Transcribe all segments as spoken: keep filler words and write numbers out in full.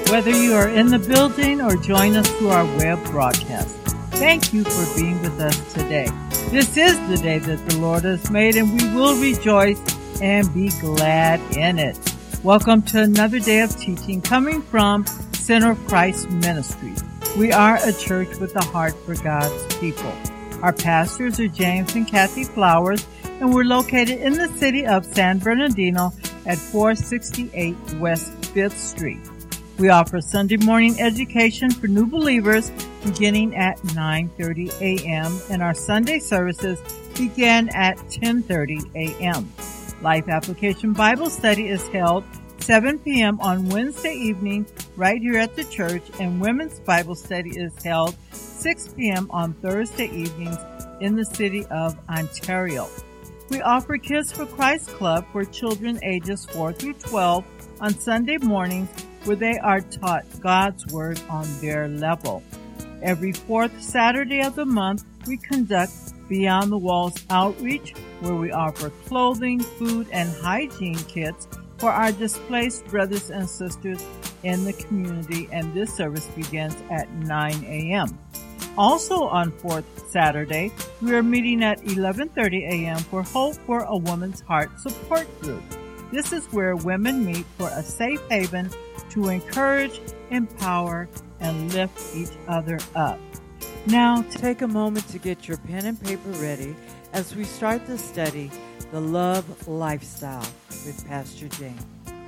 whether you are in the building or join us through our web broadcast. Thank you for being with us today. This is the day that the Lord has made, and we will rejoice and be glad in it. Welcome to another day of teaching coming from Center of Christ Ministries. We are a church with a heart for God's people. Our pastors are James and Kathy Flowers, and we're located in the city of San Bernardino at four sixty-eight West fifth Street. We offer Sunday morning education for new believers beginning at nine thirty a.m. and our Sunday services begin at ten thirty a.m. Life Application Bible Study is held seven p.m. on Wednesday evening right here at the church, and Women's Bible Study is held six p.m. on Thursday evenings in the city of Ontario. We offer Kids for Christ Club for children ages four through twelve on Sunday mornings, where they are taught God's Word on their level. Every fourth Saturday of the month, we conduct Beyond the Walls outreach, where we offer clothing, food, and hygiene kits for our displaced brothers and sisters in the community, and this service begins at nine a.m. Also on fourth Saturday, we are meeting at eleven thirty a.m. for Hope for a Woman's Heart support group. This is where women meet for a safe haven to encourage, empower, and lift each other up. Now, take a moment to get your pen and paper ready as we start the study, The Love Lifestyle, with Pastor James.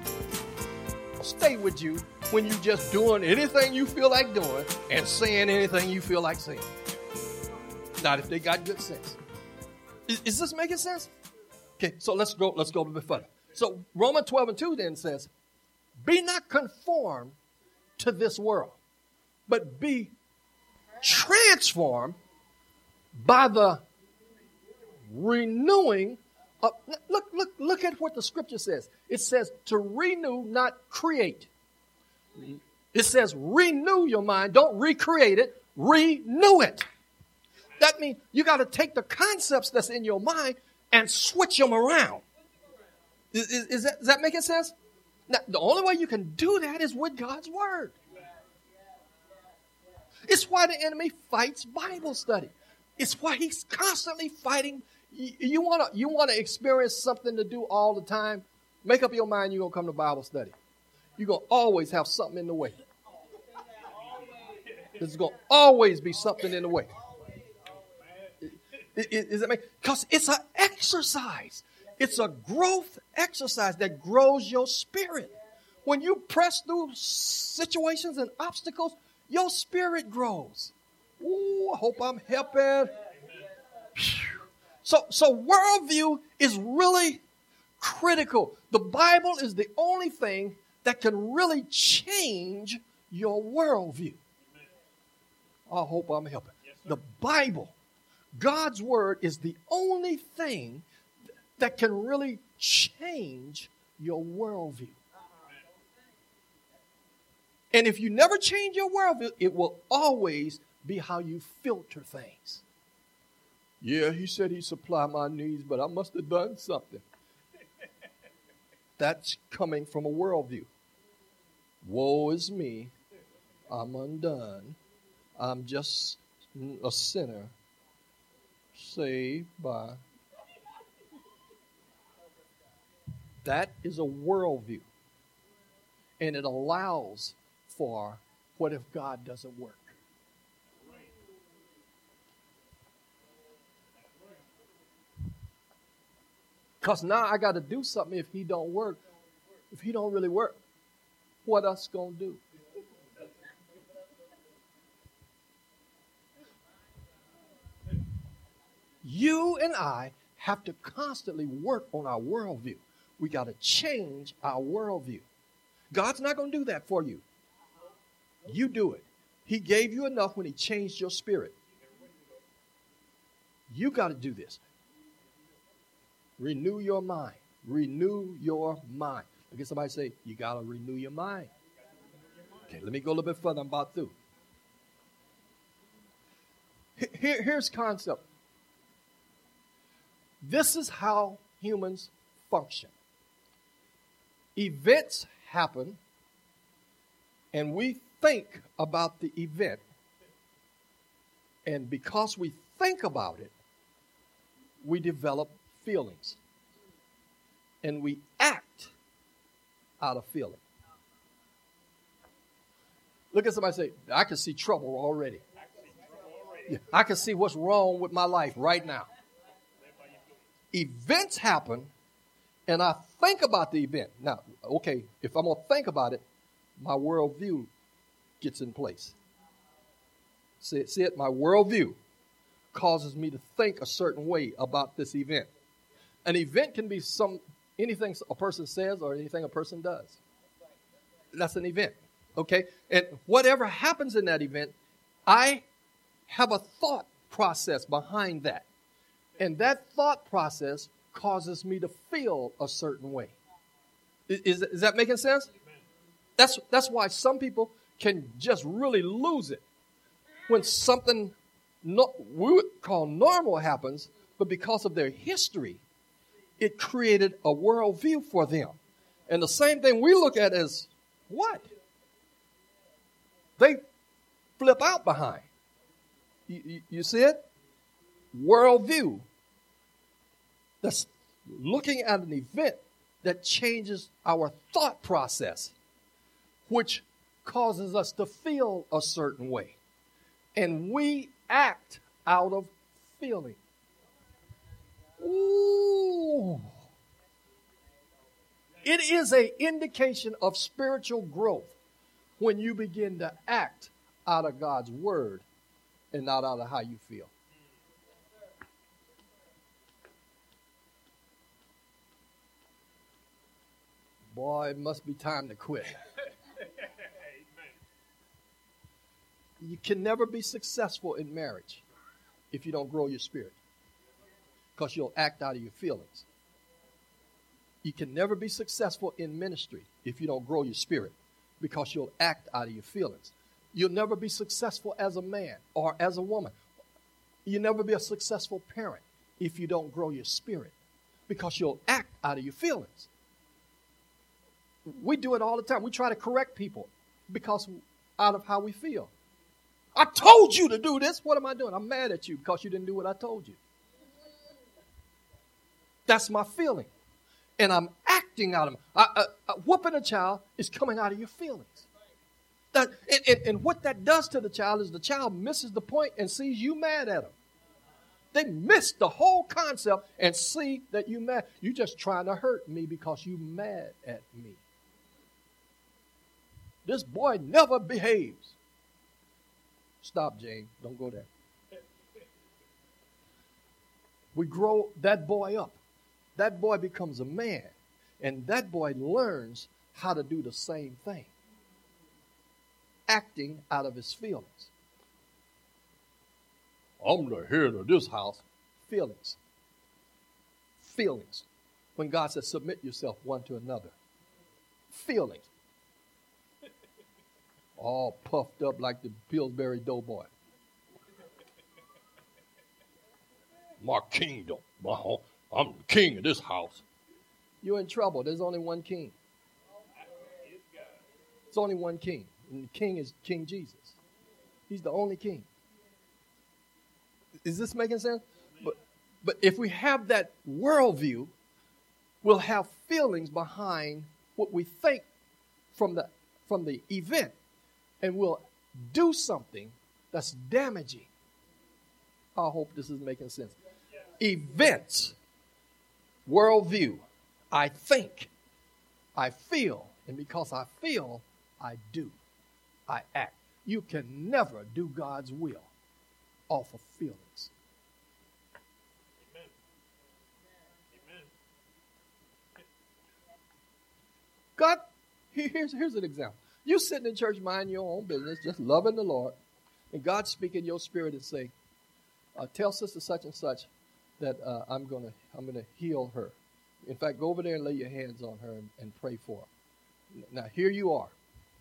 Stay with you when you're just doing anything you feel like doing and saying anything you feel like saying. Not if they got good sense. Is, is this making sense? Okay, so let's go, let's go a little bit further. So Romans twelve and two then says, be not conformed to this world, but be transformed by the renewing of, look, look, look at what the scripture says. It says to renew, not create. It says renew your mind. Don't recreate it. Renew it. That means you got to take the concepts that's in your mind and switch them around. Is, is, is, that, is that making sense? Now, the only way you can do that is with God's Word. It's why the enemy fights Bible study. It's why he's constantly fighting. You, you want to you want to experience something to do all the time? Make up your mind you're going to come to Bible study. You're going to always have something in the way. There's going to always be something in the way. Is that make? Because it's an exercise. It's a growth exercise that grows your spirit. When you press through situations and obstacles, your spirit grows. Ooh, I hope I'm helping. So, so worldview is really critical. The Bible is the only thing that can really change your worldview. I hope I'm helping. The Bible, God's Word, is the only thing that can really change your worldview. And if you never change your worldview, it will always be how you filter things. Yeah, he said he'd supply my needs, but I must have done something. That's coming from a worldview. Woe is me. I'm undone. I'm just a sinner saved by. That is a worldview. And it allows for what if God doesn't work? Because now I got to do something if he don't work. If he don't really work, what us going to do? You and I have to constantly work on our worldview. We got to change our worldview. God's not going to do that for you. You do it. He gave you enough when he changed your spirit. You got to do this. Renew your mind. Renew your mind. Look at somebody say, you got to renew your mind. Okay, let me go a little bit further. I'm about through. Here, here's concept. This is how humans function. Events happen, And we think about the event. And because we think about it, we develop feelings. And we act out of feeling. Look at somebody say, I can see trouble already. Yeah, I can see what's wrong with my life right now. Events happen, and I think about the event. Now, okay, if I'm going to think about it, my worldview gets in place. See it, see it? My worldview causes me to think a certain way about this event. An event can be some anything a person says or anything a person does. That's an event, okay? And whatever happens in that event, I have a thought process behind that. And that thought process causes me to feel a certain way. Is, is that making sense? That's, that's why some people can just really lose it when something no, we would call normal happens, but because of their history, it created a worldview for them. And the same thing we look at as what? They flip out behind. You, you, you see it? Worldview. That's looking at an event that changes our thought process, which causes us to feel a certain way. And we act out of feeling. Ooh. It is an indication of spiritual growth when you begin to act out of God's word and not out of how you feel. Boy, it must be time to quit. You can never be successful in marriage if you don't grow your spirit, because you'll act out of your feelings. You can never be successful in ministry if you don't grow your spirit, because you'll act out of your feelings. You'll never be successful as a man or as a woman. You'll never be a successful parent if you don't grow your spirit, because you'll act out of your feelings. We do it all the time. We try to correct people because out of how we feel. I told you to do this. What am I doing? I'm mad at you because you didn't do what I told you. That's my feeling. And I'm acting out of it. I, I, I, whooping a child is coming out of your feelings. That, and, and, and what that does to the child is the child misses the point and sees you mad at them. They miss the whole concept and see that you mad. You're just trying to hurt me because you mad at me. This boy never behaves. Stop, Jane. Don't go there. We grow that boy up. That boy becomes a man. And that boy learns how to do the same thing. Acting out of his feelings. I'm the head of this house. Feelings. Feelings. When God says submit yourself one to another. Feelings. All puffed up like the Pillsbury Doughboy. My kingdom. I'm the king of this house. You're in trouble. There's only one king. There's only one king. And the king is King Jesus. He's the only king. Is this making sense? But, but if we have that worldview, we'll have feelings behind what we think from the, from the event. And we'll do something that's damaging. I hope this is making sense. Events, worldview, I think, I feel, and because I feel, I do, I act. You can never do God's will off of feelings. Amen. Amen. God, here's, here's an example. You sitting in church, mind your own business, just loving the Lord, and God speak in your spirit and say, uh, tell sister such and such that uh, I'm gonna I'm gonna heal her. In fact, go over there and lay your hands on her and, and pray for her. Now here you are.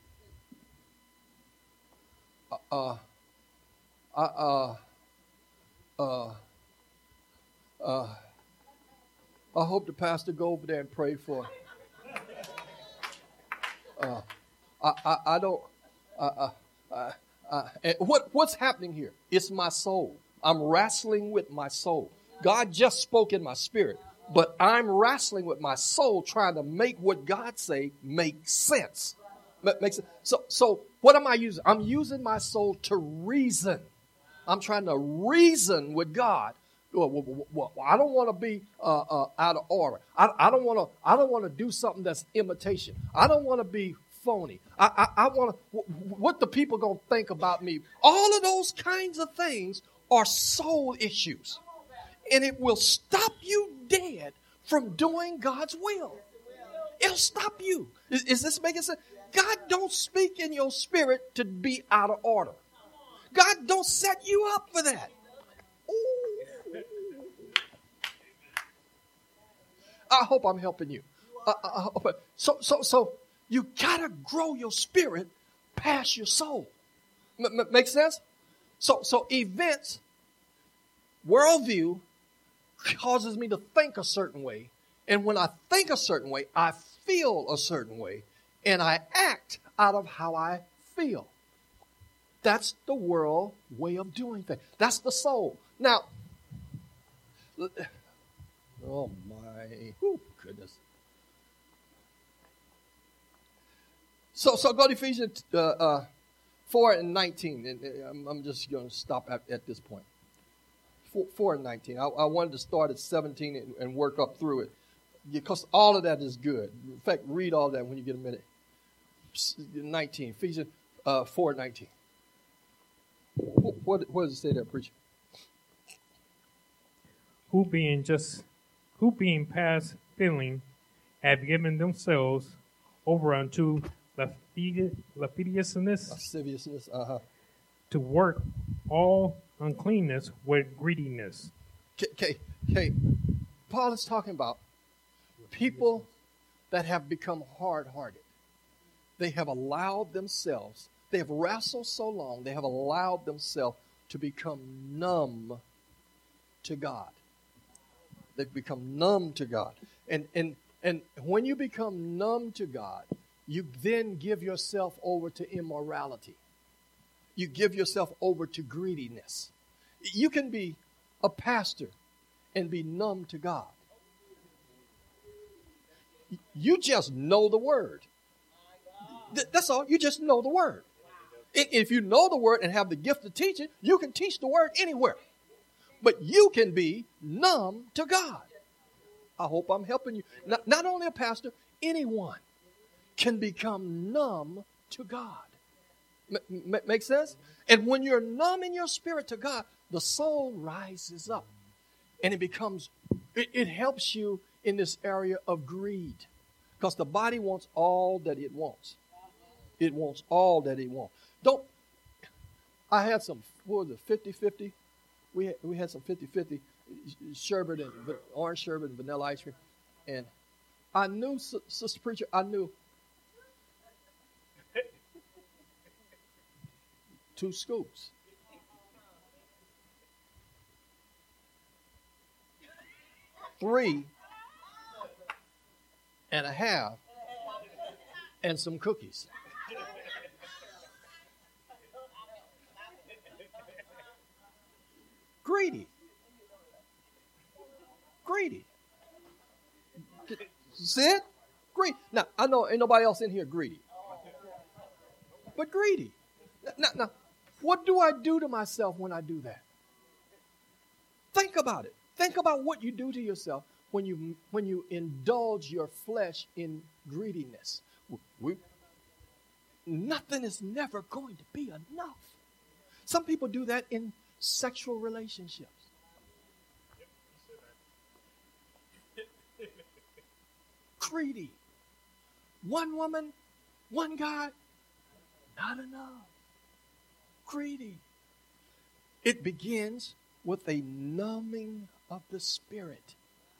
Uh, uh, uh, uh, uh, I hope the pastor go over there and pray for her. Uh, I, I, I don't uh, uh, uh, and what, what's happening here? It's my soul. I'm wrestling with my soul. God just spoke in my spirit, but I'm wrestling with my soul trying to make what God say make sense. Makes sense. So, so what am I using? I'm using my soul to reason. I'm trying to reason with God. Well, well, I don't want to be uh, uh, out of order. I, I don't want to. I don't want to do something that's imitation. I don't want to be phony. I, I, I want to. What the people gonna think about me? All of those kinds of things are soul issues, and it will stop you dead from doing God's will. It'll stop you. Is, is this making sense? God don't speak in your spirit to be out of order. God don't set you up for that. Ooh. I hope I'm helping you. Uh, uh, uh, so, so, so you gotta grow your spirit past your soul. M- m- make sense? So, so events, worldview causes me to think a certain way, and when I think a certain way, I feel a certain way, and I act out of how I feel. That's the world way of doing things. That's the soul. Now, oh my, oh goodness. So, so go to Ephesians uh, uh, four and nineteen. And I'm, I'm just going to stop at, at this point. Four, four and nineteen. I, I wanted to start at seventeen and, and work up through it, because all of that is good. In fact, read all that when you get a minute. nineteen, Ephesians uh, four and nineteen. What, what does it say there, preacher? Who being just, who being past feeling, have given themselves over unto lasciviousness, lasciviousness, uh-huh. to work all uncleanness with greediness. Okay, okay. Paul is talking about people that have become hard-hearted. They have allowed themselves, they have wrestled so long, they have allowed themselves to become numb to God. They've become numb to God. And, and, and when you become numb to God, you then give yourself over to immorality. You give yourself over to greediness. You can be a pastor and be numb to God. You just know the word. That's all. You just know the word. If you know the word and have the gift of teaching, you can teach the word anywhere. But you can be numb to God. I hope I'm helping you. Not, not only a pastor, anyone can become numb to God. M- m- make sense? And when you're numb in your spirit to God, the soul rises up. And it becomes, it, it helps you in this area of greed. Because the body wants all that it wants. It wants all that it wants. Don't, I had some, what was it, fifty-fifty? We had, we had some fifty-fifty sherbet and orange sherbet and vanilla ice cream. And I knew, Sister Preacher, I knew two scoops. Three and a half and some cookies. Greedy. Greedy. See it? Greedy. Now, I know ain't nobody else in here greedy. But greedy. Now, now, what do I do to myself when I do that? Think about it. Think about what you do to yourself when you when you indulge your flesh in greediness. We, nothing is never going to be enough. Some people do that in sexual relationships. Greedy. One woman, one guy, not enough. Greedy. It begins with a numbing of the spirit.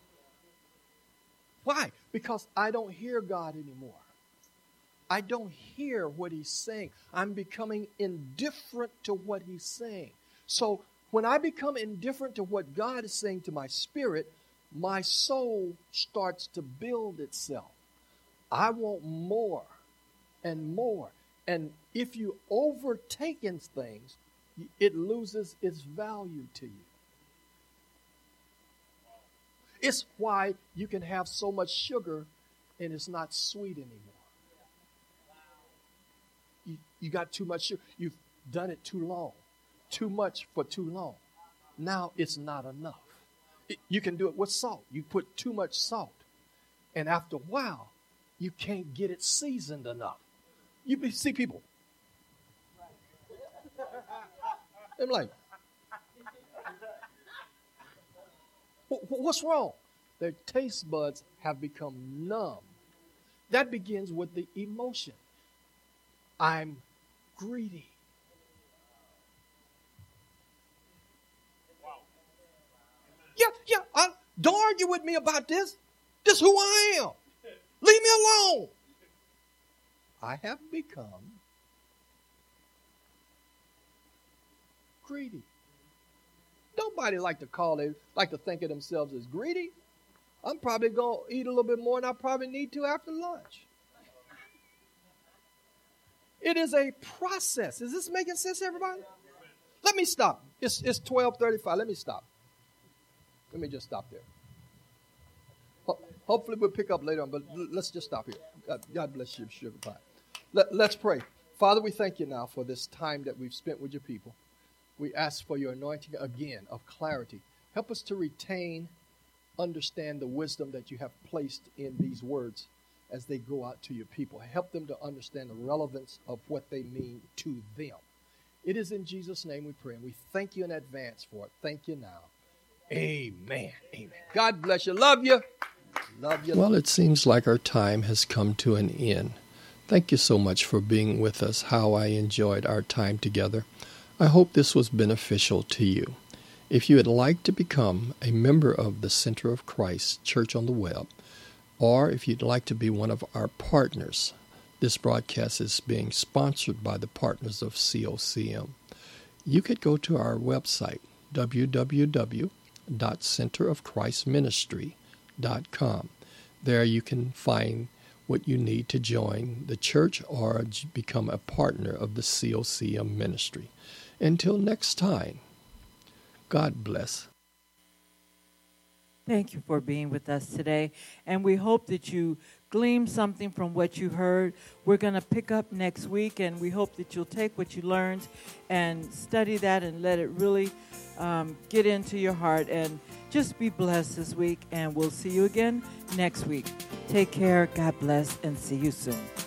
Why? Because I don't hear God anymore. I don't hear what he's saying. I'm becoming indifferent to what he's saying. So when I become indifferent to what God is saying to my spirit, my soul starts to build itself. I want more and more. And if you overtake in things, it loses its value to you. It's why you can have so much sugar and it's not sweet anymore. You, you got too much sugar. You've done it too long. Too much for too long. Now it's not enough. It, you can do it with salt. You put too much salt. And after a while, you can't get it seasoned enough. You be, see people. I'm like, what's wrong? Their taste buds have become numb. That begins with the emotion. I'm greedy. Yeah, yeah. I, don't argue with me about this. This is who I am. Leave me alone. I have become greedy. Nobody like to call it, like to think of themselves as greedy. I'm probably going to eat a little bit more than I probably need to after lunch. It is a process. Is this making sense, everybody? Let me stop. It's, it's twelve thirty-five. Let me stop. Let me just stop there. Ho- hopefully we'll pick up later on, but l- let's just stop here. God, God bless you, sugar pie. Let, let's pray. Father, we thank you now for this time that we've spent with your people. We ask for your anointing again of clarity. Help us to retain, understand the wisdom that you have placed in these words as they go out to your people. Help them to understand the relevance of what they mean to them. It is in Jesus' name we pray, and we thank you in advance for it. Thank you now. Amen. Amen. God bless you. Love you. Love you. Well, it seems like our time has come to an end. Thank you so much for being with us. How I enjoyed our time together. I hope this was beneficial to you. If you would like to become a member of the Center of Christ Church on the web, or if you'd like to be one of our partners, this broadcast is being sponsored by the partners of C O C M. You could go to our website, w w w dot center of christ ministry dot com. There you can find what you need to join the church or become a partner of the C O C M ministry. Until next time, God bless. Thank you for being with us today, and we hope that you gleaned something from what you heard. We're going to pick up next week, and we hope that you'll take what you learned and study that and let it really um, get into your heart, and just be blessed this week, and we'll see you again next week. Take care, God bless, and see you soon.